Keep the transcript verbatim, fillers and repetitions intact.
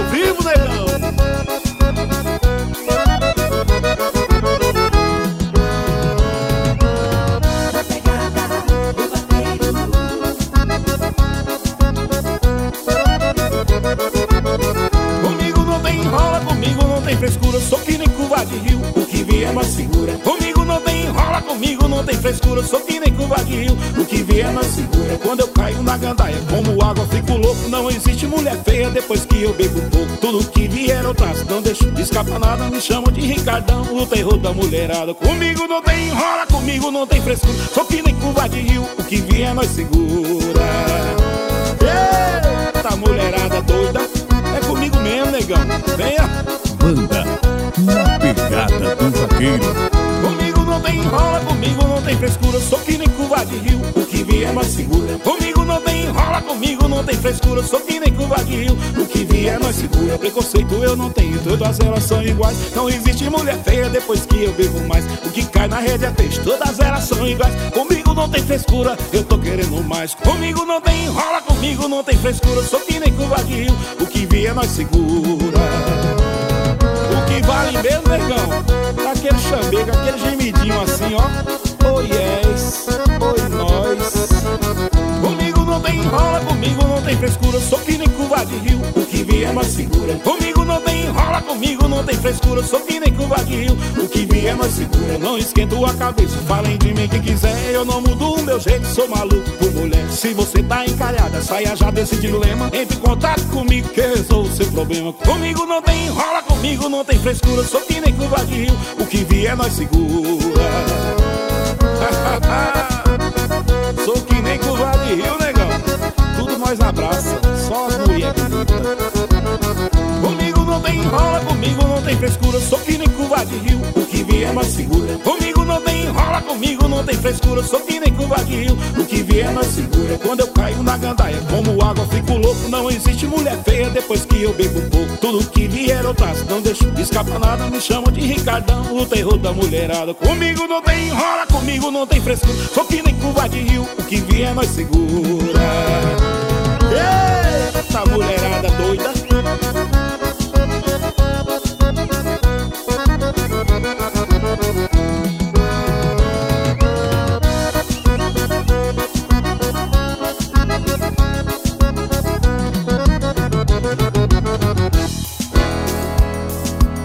vivo, negão. Comigo não tem enrola, comigo não tem frescura. Sou que nem curva de rio, o que vier nós segura. Comigo não tem enrola, comigo não tem frescura. Sou que nem curva de rio, o que vier nós segura. Quando eu caio na gandaia, como água fico louco. Não existe mulher feia depois que eu bebo um pouco. Tudo que vier eu traço, não deixo de escapar nada. Me chamam de Ricardão, o terror da mulherada. Comigo não tem enrola, comigo não tem frescura. Sou que nem curva de rio, o que vier nós segura. Eita, mulherada doida, é comigo mesmo, negão. Venha. Banda Na Pegada do Vaqueiro. Comigo não tem enrola, comigo não tem frescura. Sou que nem curva de rio, o que vier nós segura. Comigo não tem enrola, comigo não tem frescura. Sou que nem curva de rio, o que vier nós segura. Preconceito eu não tenho, todas elas são iguais. Não existe mulher feia depois que eu bebo mais. O que cai na rede é peixe, todas elas são iguais. Comigo não tem frescura, eu tô querendo mais. Comigo não tem enrola, comigo não tem frescura. Sou que nem curva de rio, o que vier nós segura. O que vale mesmo, negão, aquele chambega, aquele gemidinho assim, ó. Oh yes, oi nós. Comigo não tem enrola, comigo não tem frescura. Sou que nem curva de rio, o que vier nós segura. Comigo não tem enrola, comigo não tem frescura. Sou que nem curva de rio, o que vier nós segura. Não esquento a cabeça, falem de mim quem quiser. Eu não mudo o meu jeito, sou maluco por mulher. Se você tá encalhada, saia já desse dilema. Entre em contato comigo que eu resolvo seu problema. Comigo não tem enrola, comigo não tem frescura. Sou que nem curva de rio, o que vier nós segura. Sou que nem curva de rio, negão, tudo nós abraça, só as mulher bonita. Comigo não tem enrola, comigo não tem frescura. Sou que nem curva de rio, o que vier nós segura. Comigo não tem enrola, comigo não tem frescura. Sou que nem curva de rio, o que vier nós segura. Quando eu caio na gandaia, como água fico louco. Não existe mulher feia depois que eu bebo um pouco. Tudo que vier eu traço, não deixo de escapar nada. Me chamam de Ricardão, o terror da mulherada. Comigo não tem enrola, comigo não tem frescura. Sou que nem curva de rio, o que vier nós segura. Eita, mulherada doida,